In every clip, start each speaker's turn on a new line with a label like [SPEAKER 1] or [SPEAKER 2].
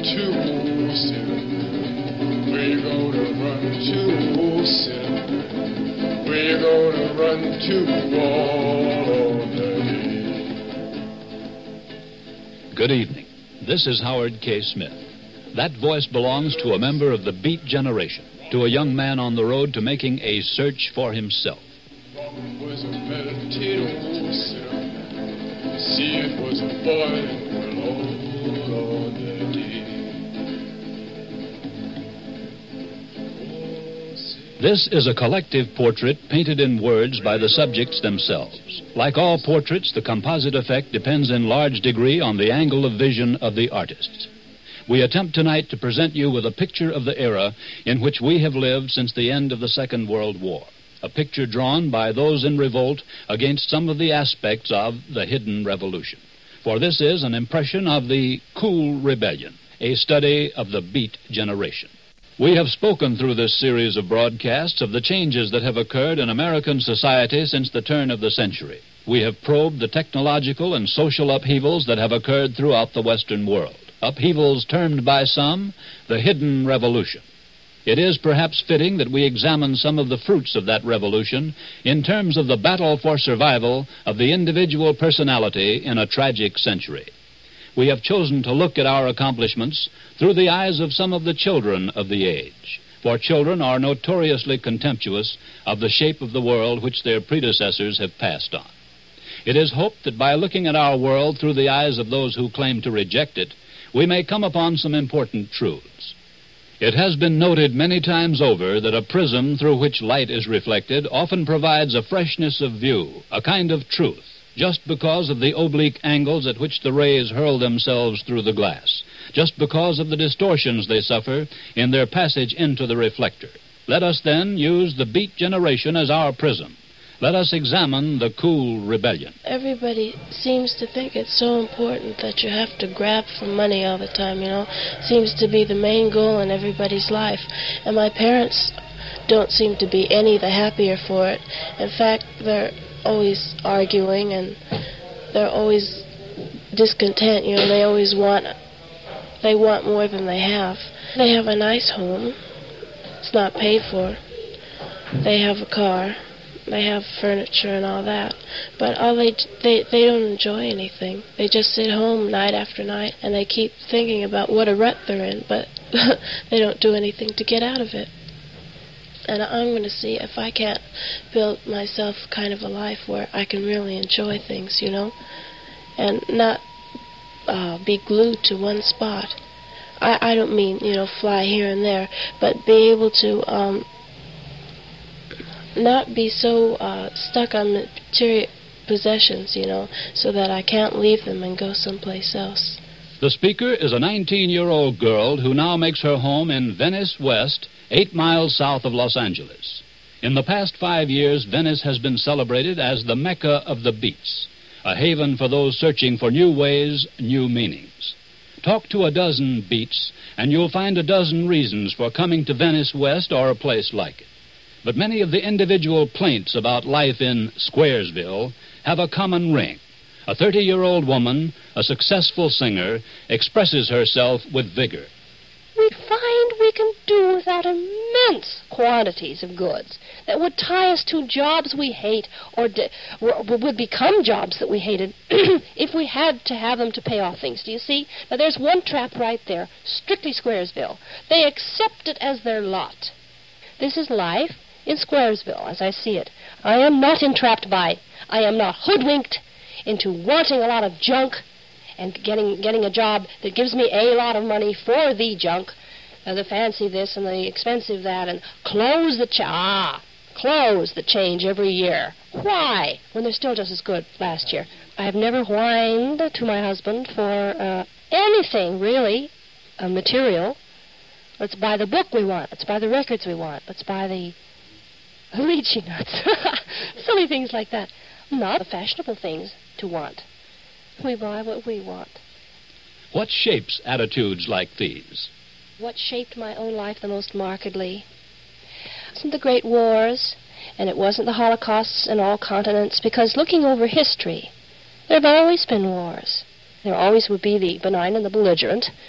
[SPEAKER 1] to sin. We're gonna run to sin. We're gonna run to all day.
[SPEAKER 2] Good evening. This is Howard K. Smith. That voice belongs to a member of the Beat generation, to a young man on the road to making a search for himself.
[SPEAKER 1] Robin was a meditative sinner. See, it was a boy all day.
[SPEAKER 2] This is a collective portrait painted in words by the subjects themselves. Like all portraits, the composite effect depends in large degree on the angle of vision of the artists. We attempt tonight to present you with a picture of the era in which we have lived since the end of the Second World War, a picture drawn by those in revolt against some of the aspects of the hidden revolution. For this is an impression of the cool rebellion, a study of the Beat generation. We have spoken through this series of broadcasts of the changes that have occurred in American society since the turn of the century. We have probed the technological and social upheavals that have occurred throughout the Western world, upheavals termed by some the hidden revolution. It is perhaps fitting that we examine some of the fruits of that revolution in terms of the battle for survival of the individual personality in a tragic century. We have chosen to look at our accomplishments through the eyes of some of the children of the age, for children are notoriously contemptuous of the shape of the world which their predecessors have passed on. It is hoped that by looking at our world through the eyes of those who claim to reject it, we may come upon some important truths. It has been noted many times over that a prism through which light is reflected often provides a freshness of view, a kind of truth, just because of the oblique angles at which the rays hurl themselves through the glass, just because of the distortions they suffer in their passage into the reflector. Let us then use the Beat generation as our prism. Let us examine the cool rebellion.
[SPEAKER 3] Everybody seems to think it's so important that you have to grab for money all the time, Seems to be the main goal in everybody's life. And my parents don't seem to be any the happier for it. In fact, they're always arguing and they're always discontent. They always want more than they have. They have a nice home. It's not paid for. They have a car. They have furniture and all that. But they don't enjoy anything. They just sit home night after night and they keep thinking about what a rut they're in, but they don't do anything to get out of it. And I'm going to see if I can't build myself kind of a life where I can really enjoy things, and not be glued to one spot. I don't mean, fly here and there, but be able to not be so stuck on material possessions, so that I can't leave them and go someplace else.
[SPEAKER 2] The speaker is a 19-year-old girl who now makes her home in Venice West, 8 miles south of Los Angeles. In the past 5 years, Venice has been celebrated as the Mecca of the Beats, a haven for those searching for new ways, new meanings. Talk to a dozen Beats, and you'll find a dozen reasons for coming to Venice West or a place like it. But many of the individual plaints about life in Squaresville have a common ring. A 30-year-old woman, a successful singer, expresses herself with vigor.
[SPEAKER 4] We find we can do without immense quantities of goods that would tie us to jobs we hate or would become jobs that we hated if we had to have them to pay off things. Do you see? Now, there's one trap right there, strictly Squaresville. They accept it as their lot. This is life in Squaresville, as I see it. I am not entrapped by, I am not hoodwinked into wanting a lot of junk and getting a job that gives me a lot of money for the junk, the fancy this and the expensive that, and close the change every year. Why? When they're still just as good last year. I have never whined to my husband for anything, really, material. Let's buy the book we want. Let's buy the records we want. Let's buy the lychee nuts. Silly things like that. Not the fashionable things to want. We buy what we want.
[SPEAKER 2] What shapes attitudes like these?
[SPEAKER 4] What shaped my own life the most markedly? It wasn't the great wars, and it wasn't the Holocausts in all continents, because looking over history, there have always been wars. There always would be the benign and the belligerent,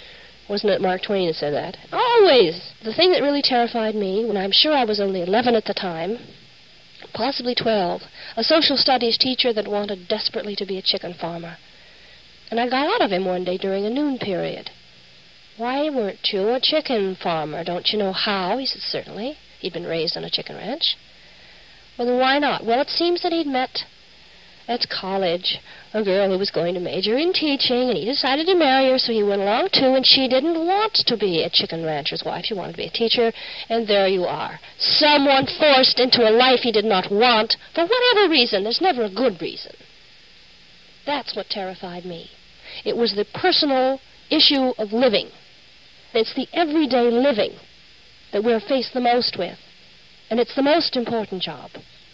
[SPEAKER 4] Wasn't it Mark Twain that said that? Always! The thing that really terrified me, when I'm sure I was only 11 at the time, possibly 12, a social studies teacher that wanted desperately to be a chicken farmer. And I got out of him one day during a noon period. "Why weren't you a chicken farmer? Don't you know how?" He said, "Certainly." He'd been raised on a chicken ranch. "Well, then why not?" Well, it seems that he'd met at college a girl who was going to major in teaching, and he decided to marry her, so he went along too, and she didn't want to be a chicken rancher's wife. She wanted to be a teacher, and there you are. Someone forced into a life he did not want, for whatever reason. There's never a good reason. That's what terrified me. It was the personal issue of living. It's the everyday living that we're faced the most with, and it's the most important job.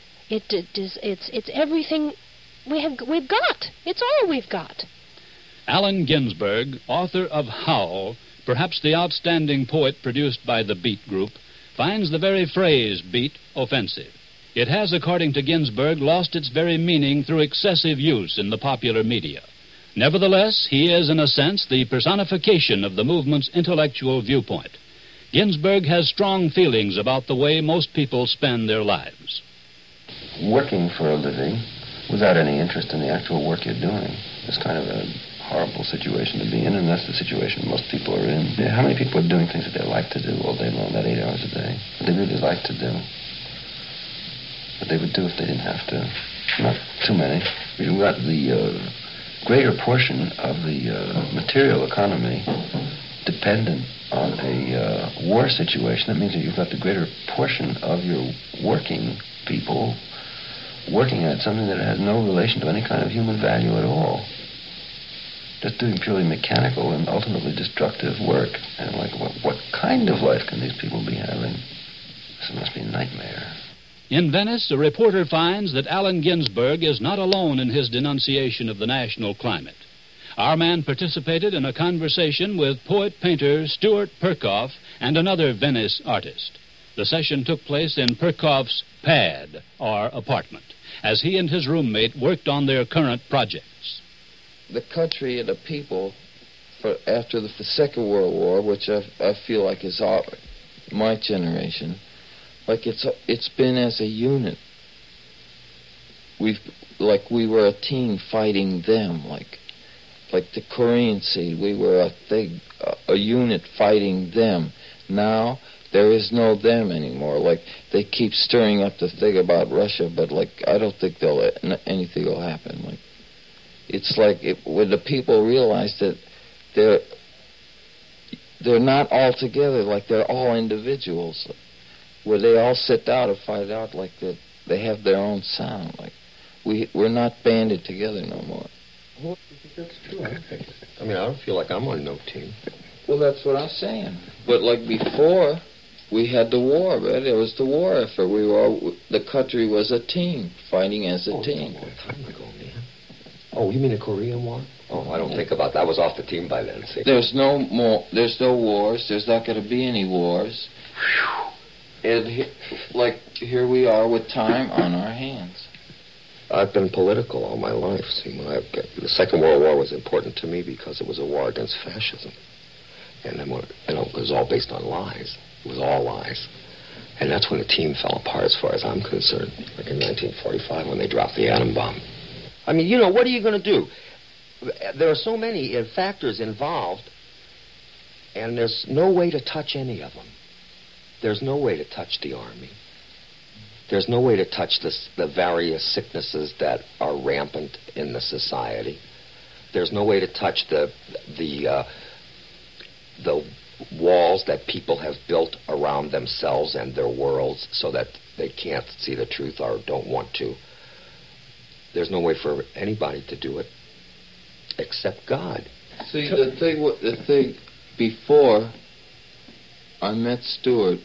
[SPEAKER 4] It's everything we've got. It's all we've got.
[SPEAKER 2] Allen Ginsberg, author of Howl, perhaps the outstanding poet produced by the Beat Group, finds the very phrase beat offensive. It has, according to Ginsberg, lost its very meaning through excessive use in the popular media. Nevertheless, he is, in a sense, the personification of the movement's intellectual viewpoint. Ginsberg has strong feelings about the way most people spend their lives.
[SPEAKER 5] Working for a living without any interest in the actual work you're doing is kind of a horrible situation to be in, and that's the situation most people are in. How many people are doing things that they like to do all day long, that 8 hours a day, that they really like to do, but they would do if they didn't have to? Not too many. You've got the greater portion of the material economy dependent on a war situation. That means that you've got the greater portion of your working people working at something that has no relation to any kind of human value at all. Just doing purely mechanical and ultimately destructive work. And like, what kind of life can these people be having? This must be a nightmare.
[SPEAKER 2] In Venice, a reporter finds that Allen Ginsberg is not alone in his denunciation of the national climate. Our man participated in a conversation with poet-painter Stuart Perkoff and another Venice artist. The session took place in Perkoff's pad, or apartment, as he and his roommate worked on their current projects.
[SPEAKER 6] The country and the people, after the Second World War, which I feel like is my generation, like it's been as a unit. We were a team fighting them, like the Korean Sea. We were a unit fighting them. Now there is no them anymore. Like, they keep stirring up the thing about Russia, but I don't think anything will happen. Like, it's like when the people realize that they're not all together, like they're all individuals, where they all sit down and find out like that they have their own sound. Like, we're not banded together no more.
[SPEAKER 7] Well, that's true. I mean, I don't feel like I'm on no team.
[SPEAKER 6] Well, that's what I'm saying. But like before, we had the war, right? It was the war effort. The country was a team, fighting as a team.
[SPEAKER 7] A long time ago, man. Oh, you mean the Korean War? Oh, I don't think about that. I was off the team by then, see?
[SPEAKER 6] There's no wars. There's not going to be any wars. And here we are with time on our hands.
[SPEAKER 7] I've been political all my life. See, the Second World War was important to me because it was a war against fascism. And then, it was all based on lies. It was all lies. And that's when the team fell apart as far as I'm concerned, like in 1945 when they dropped the atom bomb. I mean, what are you going to do? There are so many factors involved, and there's no way to touch any of them. There's no way to touch the Army. There's no way to touch the various sicknesses that are rampant in the society. There's no way to touch the walls that people have built around themselves and their worlds so that they can't see the truth or don't want to. There's no way for anybody to do it except God.
[SPEAKER 6] See, the thing before I met Stuart,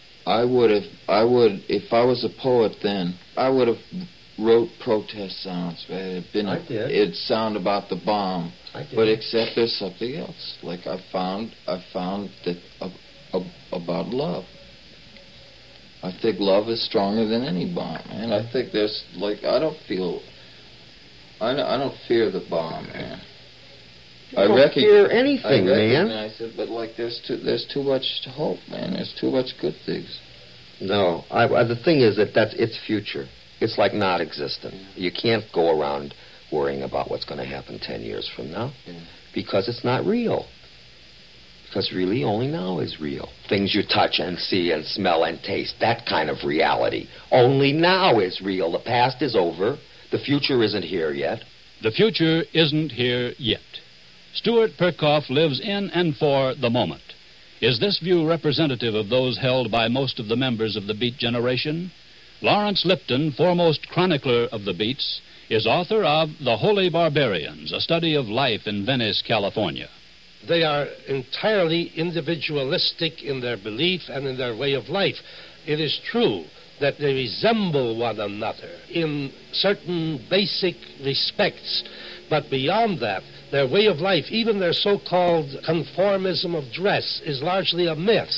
[SPEAKER 6] if I was a poet then, I would have wrote protest songs. Right? It'd sound about the bomb. But except there's something else. Like I found that about love. I think love is stronger than any bomb, and I think there's I don't fear the bomb, man. I
[SPEAKER 7] don't fear anything,
[SPEAKER 6] I
[SPEAKER 7] man.
[SPEAKER 6] recognize it, but like there's too much hope, man. There's too much good things.
[SPEAKER 7] No, the thing is that it's future. It's like not existent. You can't go around worrying about what's going to happen 10 years from now because it's not real. Because really, only now is real. Things you touch and see and smell and taste, that kind of reality. Only now is real. The past is over. The future isn't here yet.
[SPEAKER 2] The future isn't here yet. Stuart Perkoff lives in and for the moment. Is this view representative of those held by most of the members of the Beat generation? Lawrence Lipton, foremost chronicler of the Beats, is author of The Holy Barbarians, a study of life in Venice, California.
[SPEAKER 8] They are entirely individualistic in their belief and in their way of life. It is true that they resemble one another in certain basic respects, but beyond that, their way of life, even their so-called conformism of dress, is largely a myth.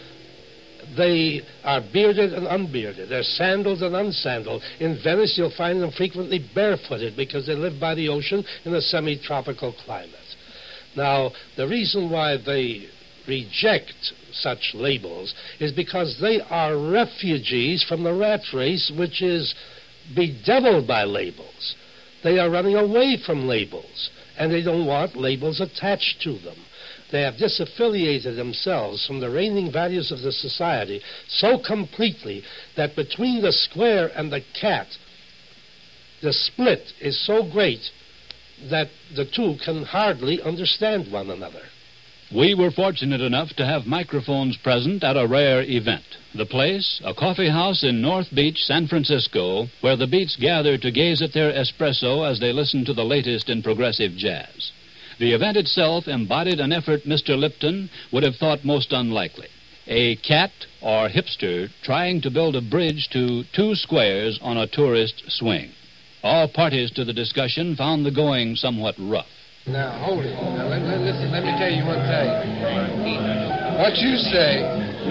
[SPEAKER 8] They are bearded and unbearded. They're sandaled and unsandaled. In Venice, you'll find them frequently barefooted because they live by the ocean in a semi-tropical climate. Now, the reason why they reject such labels is because they are refugees from the rat race, which is bedeviled by labels. They are running away from labels, and they don't want labels attached to them. They have disaffiliated themselves from the reigning values of the society so completely that between the square and the cat, the split is so great that the two can hardly understand one another.
[SPEAKER 2] We were fortunate enough to have microphones present at a rare event. The place, a coffee house in North Beach, San Francisco, where the Beats gather to gaze at their espresso as they listen to the latest in progressive jazz. The event itself embodied an effort Mr. Lipton would have thought most unlikely. A cat or hipster trying to build a bridge to two squares on a tourist swing. All parties to the discussion found the going somewhat rough.
[SPEAKER 9] Now, hold it. Now, listen, let me tell you one thing. What you say,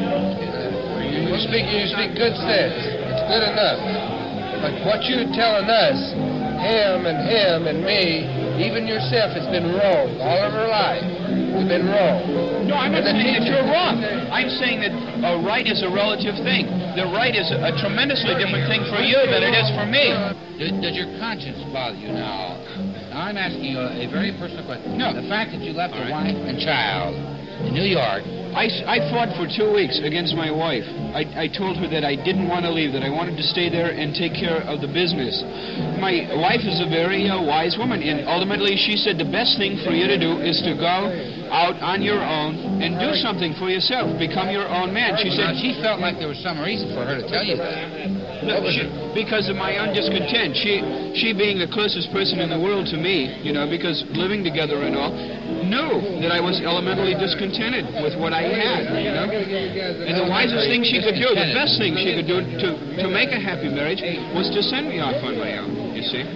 [SPEAKER 9] you speak good sense. It's good enough. But what you're telling us, him and me, even yourself, has been wrong all of our life. You've been wrong.
[SPEAKER 10] No, I'm not saying that you're wrong. I'm saying that a right is a relative thing. The right is a tremendously different thing for you than it is for me.
[SPEAKER 11] Does your conscience bother you now? Now, I'm asking you a very personal question. No. The fact that you left a wife and child in New York.
[SPEAKER 10] I fought for 2 weeks against my wife. I told her that I didn't want to leave, that I wanted to stay there and take care of the business. My wife is a very wise woman, and ultimately she said the best thing for you to do is to go out on your own and do something for yourself. Become your own man. She said
[SPEAKER 11] she felt like there was some reason for her to tell you that.
[SPEAKER 10] No, because of my own discontent. She being the closest person in the world to me, because living together and all, knew that I was elementally discontented with what I had, And the wisest thing she could do, the best thing she could do to make a happy marriage was to send me off on my own, you see.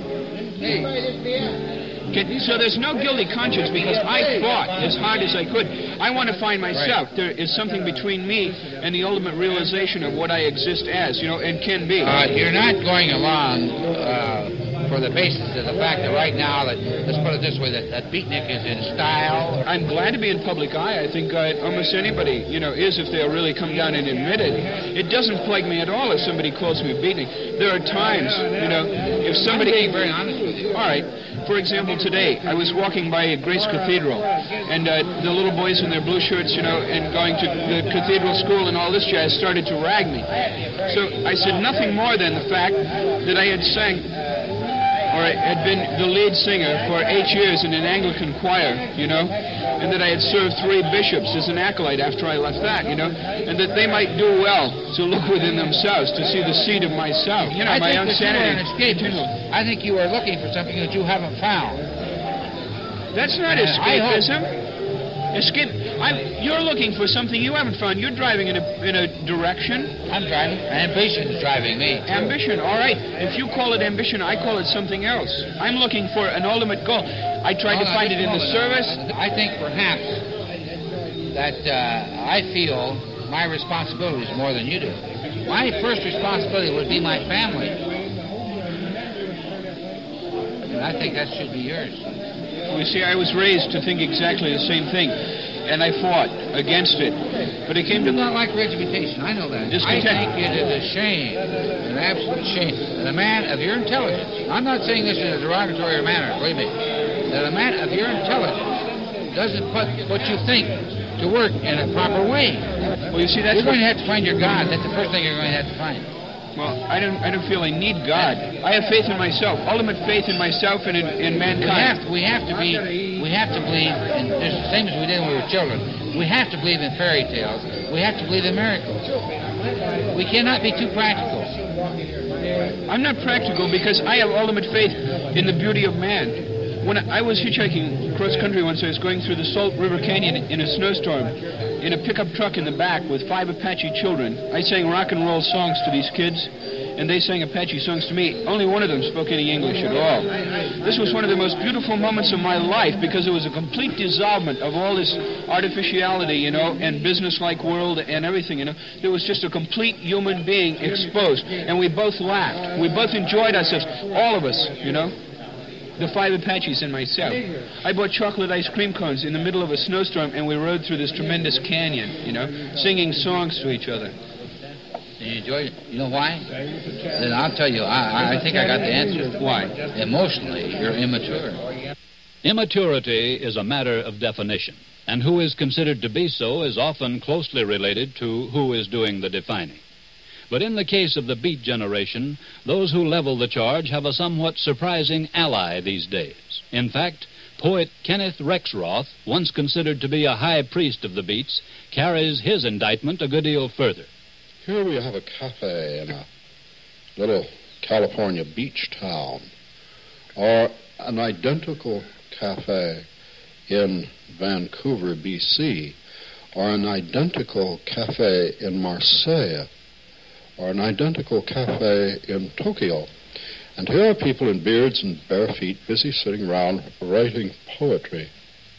[SPEAKER 10] So there's no guilty conscience because I fought as hard as I could. I want to find myself. There is something between me and the ultimate realization of what I exist as, and can be.
[SPEAKER 11] You're not going along for the basis of the fact that right now, let's put it this way, that Beatnik is in style.
[SPEAKER 10] I'm glad to be in public eye. I think almost anybody, is if they'll really come down and admit it. It doesn't plague me at all if somebody calls me Beatnik. There are times, if somebody...
[SPEAKER 11] I'm being very honest with you.
[SPEAKER 10] All right. For example, today, I was walking by Grace Cathedral, and the little boys in their blue shirts, and going to the cathedral school and all this jazz started to rag me. So I said nothing more than the fact that I had sang, or I had been the lead singer for 8 years in an Anglican choir, and that I had served 3 bishops as an acolyte after I left that, and that they might do well to look within themselves to see the seed of myself, my own sanity.
[SPEAKER 11] I think you are looking for something that you haven't found.
[SPEAKER 10] That's not escapism. You're looking for something you haven't found. You're driving in a direction.
[SPEAKER 11] I'm driving. Ambition is driving me.
[SPEAKER 10] Ambition, all right. If you call it ambition, I call it something else. I'm looking for an ultimate goal. I tried to find it in the service.
[SPEAKER 11] I think perhaps that I feel my responsibility is more than you do. My first responsibility would be my family. And I think that should be yours.
[SPEAKER 10] You see, I was raised to think exactly the same thing, and I fought against it. But it came to...
[SPEAKER 11] It's not like regimentation, I know that. I think it is a shame, an absolute shame, that a man of your intelligence, I'm not saying this in a derogatory manner, believe me, that a man of your intelligence doesn't put what you think to work in a proper way.
[SPEAKER 10] Well, you see, that's...
[SPEAKER 11] You're going to have to find your God. That's the first thing you're going to have to find.
[SPEAKER 10] Well, I don't feel I need God. I have faith in myself, ultimate faith in myself and in mankind.
[SPEAKER 11] We have to believe, and it's the same as we did when we were children. We have to believe in fairy tales. We have to believe in miracles. We cannot be too practical.
[SPEAKER 10] I'm not practical because I have ultimate faith in the beauty of man. When I was hitchhiking cross country once, I was going through the Salt River Canyon in a snowstorm in a pickup truck in the back with 5 Apache children. I sang rock and roll songs to these kids, and they sang Apache songs to me. Only one of them spoke any English at all. This was one of the most beautiful moments of my life because it was a complete dissolvement of all this artificiality, and business-like world and everything, There was just a complete human being exposed, and we both laughed. We both enjoyed ourselves, all of us, The 5 Apaches and myself. I bought chocolate ice cream cones in the middle of a snowstorm, and we rode through this tremendous canyon, singing songs to each other.
[SPEAKER 11] You enjoyed it? You know why? Then I'll tell you, I think I got the answer.
[SPEAKER 10] Why?
[SPEAKER 11] Emotionally, you're immature.
[SPEAKER 2] Immaturity is a matter of definition, and who is considered to be so is often closely related to who is doing the defining. But in the case of the Beat Generation, those who level the charge have a somewhat surprising ally these days. In fact, poet Kenneth Rexroth, once considered to be a high priest of the Beats, carries his indictment a good deal further.
[SPEAKER 12] Here we have a cafe in a little California beach town, or an identical cafe in Vancouver, B.C., or an identical cafe in Marseille, or an identical cafe in Tokyo. And here are people in beards and bare feet busy sitting around writing poetry.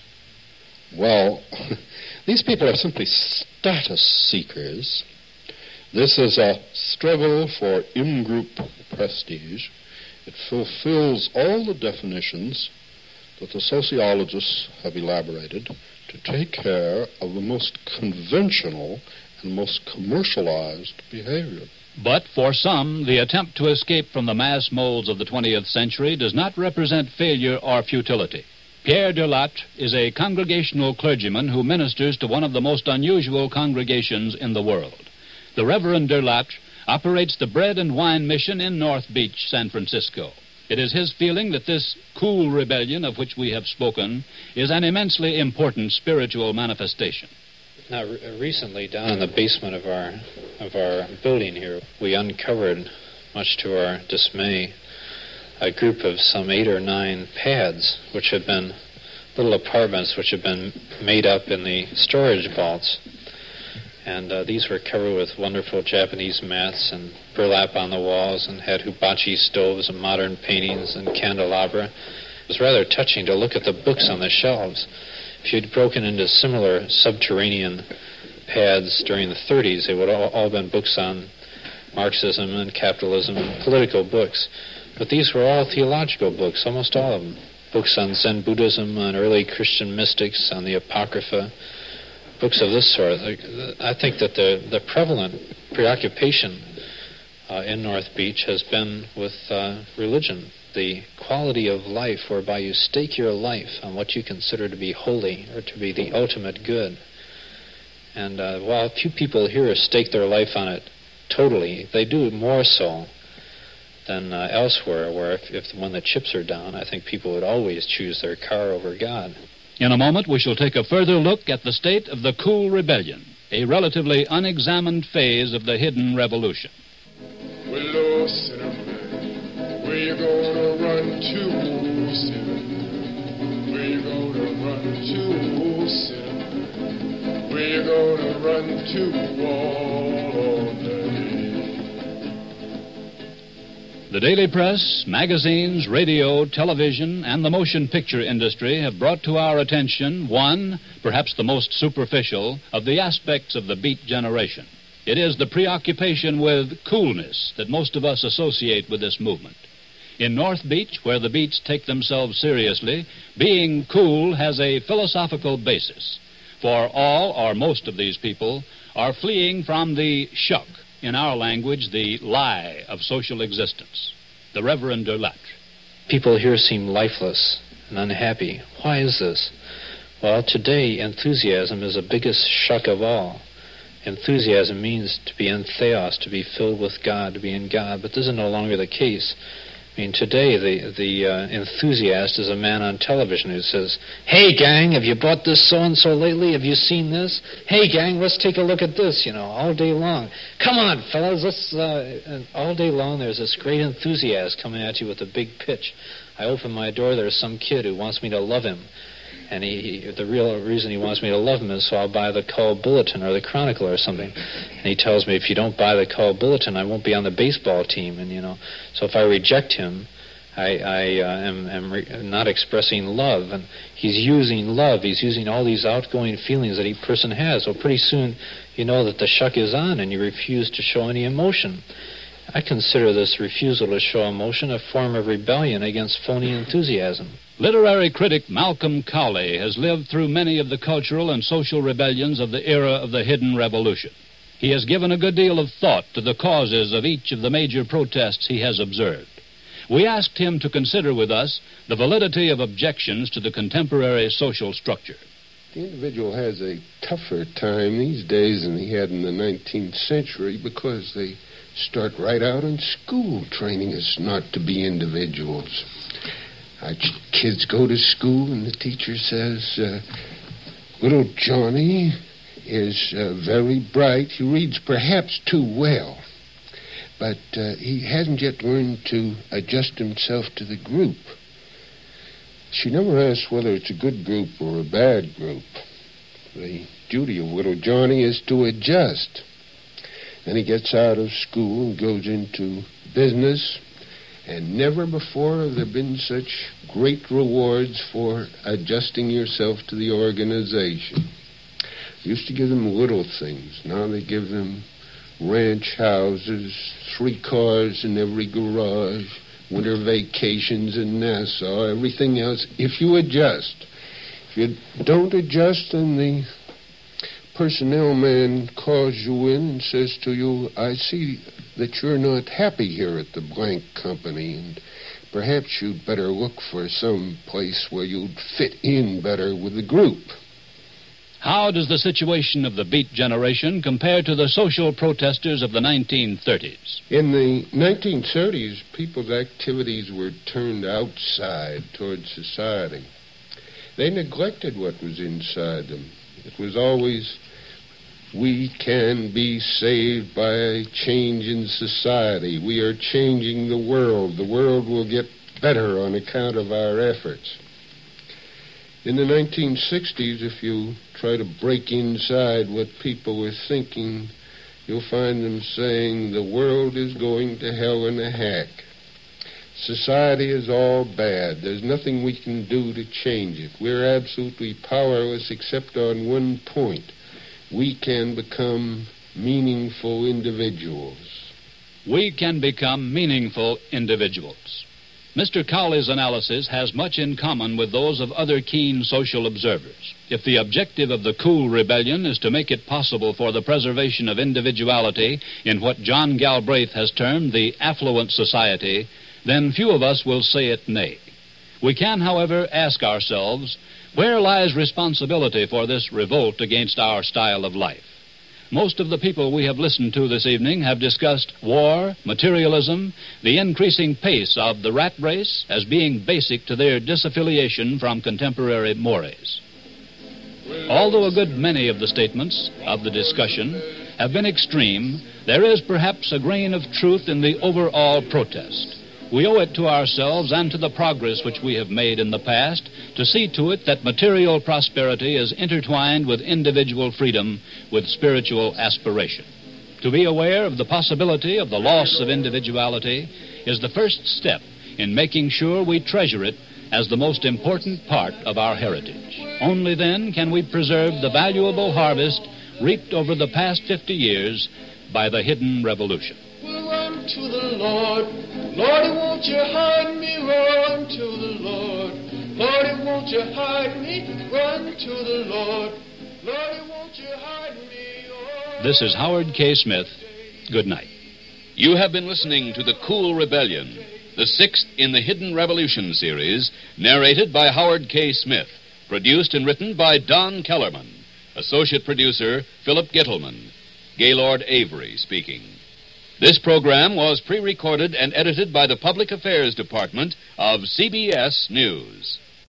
[SPEAKER 12] Well, these people are simply status seekers. This is a struggle for in-group prestige. It fulfills all the definitions that the sociologists have elaborated to take care of the most conventional and most commercialized behavior.
[SPEAKER 2] But for some, the attempt to escape from the mass molds of the 20th century does not represent failure or futility. Pierre Delatre is a congregational clergyman who ministers to one of the most unusual congregations in the world. The Reverend Delatre operates the Bread and Wine Mission in North Beach, San Francisco. It is his feeling that this cool rebellion of which we have spoken is an immensely important spiritual manifestation.
[SPEAKER 13] Now, recently, down in the basement of our building here, we uncovered, much to our dismay, a group of some 8 or 9 pads, which had been little apartments which had been made up in the storage vaults. And these were covered with wonderful Japanese mats and burlap on the walls and had hibachi stoves and modern paintings and candelabra. It was rather touching to look at the books on the shelves. If you'd broken into similar subterranean pads during the 30s, they would all been books on Marxism and capitalism and political books. But these were all theological books, almost all of them. Books on Zen Buddhism, on early Christian mystics, on the Apocrypha, books of this sort. I think that the prevalent preoccupation in North Beach has been with religion. The quality of life whereby you stake your life on what you consider to be holy or to be the ultimate good. And while few people here stake their life on it totally, they do it more so than elsewhere, where when the chips are down, I think people would always choose their car over God.
[SPEAKER 2] In a moment, we shall take a further look at the state of the Cool Rebellion, a relatively unexamined phase of the hidden revolution.
[SPEAKER 1] Willow cinnamon, where you gonna run to, cinnamon? Where you gonna run to, cinnamon? Where you gonna run to all day?
[SPEAKER 2] The daily press, magazines, radio, television, and the motion picture industry have brought to our attention one, perhaps the most superficial, of the aspects of the Beat Generation. It is the preoccupation with coolness that most of us associate with this movement. In North Beach, where the Beats take themselves seriously, being cool has a philosophical basis. For all or most of these people are fleeing from the shuck, in our language, the lie of social existence. The Reverend de Lattre.
[SPEAKER 13] People here seem lifeless and unhappy. Why is this? Well, today, enthusiasm is the biggest shuck of all. Enthusiasm means to be in theos, to be filled with God, to be in God, but this is no longer the case. I mean, today the enthusiast is a man on television who says, "Hey, gang, have you bought this so-and-so lately? Have you seen this? Hey, gang, let's take a look at this," all day long. Come on, fellas, let's... And all day long there's this great enthusiast coming at you with a big pitch. I open my door, there's some kid who wants me to love him. And the real reason he wants me to love him is so I'll buy the Call Bulletin or the Chronicle or something. And he tells me, if you don't buy the Call Bulletin, I won't be on the baseball team. And, so if I reject him, I am not expressing love. And he's using love. He's using all these outgoing feelings that each person has. So pretty soon you know that the shuck is on and you refuse to show any emotion. I consider this refusal to show emotion a form of rebellion against phony enthusiasm.
[SPEAKER 2] Literary critic Malcolm Cowley has lived through many of the cultural and social rebellions of the era of the hidden revolution. He has given a good deal of thought to the causes of each of the major protests he has observed. We asked him to consider with us the validity of objections to the contemporary social structure.
[SPEAKER 1] The individual has a tougher time these days than he had in the 19th century because they start right out in school training us not to be individuals. Our kids go to school and the teacher says, little Johnny is very bright. He reads perhaps too well, but he hasn't yet learned to adjust himself to the group. She never asks whether it's a good group or a bad group. The duty of little Johnny is to adjust. Then he gets out of school and goes into business, and never before have there been such great rewards for adjusting yourself to the organization. They used to give them little things. Now they give them ranch houses, 3 cars in every garage, winter vacations in Nassau, everything else, if you adjust. If you don't adjust, then the personnel man calls you in and says to you, I see that you're not happy here at the blank company, and perhaps you'd better look for some place where you'd fit in better with the group.
[SPEAKER 2] How does the situation of the Beat generation compare to the social protesters of the 1930s?
[SPEAKER 1] In the 1930s, people's activities were turned outside towards society. They neglected what was inside them. It was always, we can be saved by a change in society. We are changing the world. The world will get better on account of our efforts. In the 1960s, if you try to break inside what people were thinking, you'll find them saying, the world is going to hell in a hack. Society is all bad. There's nothing we can do to change it. We're absolutely powerless except on one point. We can become meaningful individuals.
[SPEAKER 2] We can become meaningful individuals. Mr. Cowley's analysis has much in common with those of other keen social observers. If the objective of the cool rebellion is to make it possible for the preservation of individuality in what John Galbraith has termed the affluent society, then few of us will say it nay. We can, however, ask ourselves, where lies responsibility for this revolt against our style of life? Most of the people we have listened to this evening have discussed war, materialism, the increasing pace of the rat race as being basic to their disaffiliation from contemporary mores. Although a good many of the statements of the discussion have been extreme, there is perhaps a grain of truth in the overall protest. We owe it to ourselves and to the progress which we have made in the past to see to it that material prosperity is intertwined with individual freedom, with spiritual aspiration. To be aware of the possibility of the loss of individuality is the first step in making sure we treasure it as the most important part of our heritage. Only then can we preserve the valuable harvest reaped over the past 50 years by the hidden revolution.
[SPEAKER 14] to the Lord. Lordy, won't you hide me? Run to the Lord. Lordy, won't you hide me? Run to the Lord. Lordy, won't you hide me? Oh.
[SPEAKER 2] This is Howard K. Smith. Good night.
[SPEAKER 15] You have been listening to The Cool Rebellion, the sixth in the Hidden Revolution series, narrated by Howard K. Smith, produced and written by Don Kellerman, associate producer Philip Gittleman, Gaylord Avery speaking. This program was pre-recorded and edited by the Public Affairs Department of CBS News.